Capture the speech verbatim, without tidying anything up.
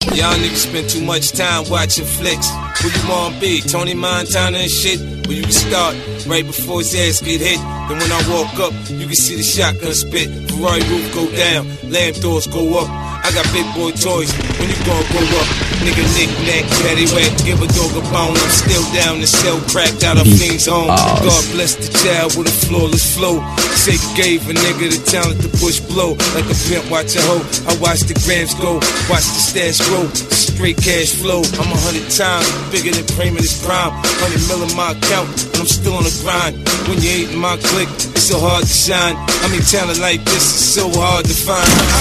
Y'all niggas spend too much time watching flicks. Who you want be? Tony Montana and shit? Well, you can start right before his ass get hit. Then when I walk up, you can see the shotgun spit. Ferrari roof go down, lamp doors go up. I got big boy toys, when you gon' go up? Nigga knick-knack, paddywhack, give a dog a bone. I'm still down the cell, cracked out of fiend's home. God bless the child with a flawless flow. Say gave a nigga the talent to push blow. Like a pimp watch a hoe, I watch the grams go. Watch the stash grow, straight cash flow. I'm a hundred times bigger than Kramer's prime. Hundred mil in my account, and I'm still on the grind. When you ain't in my clique, it's so hard to shine. I mean talent like this is so hard to find.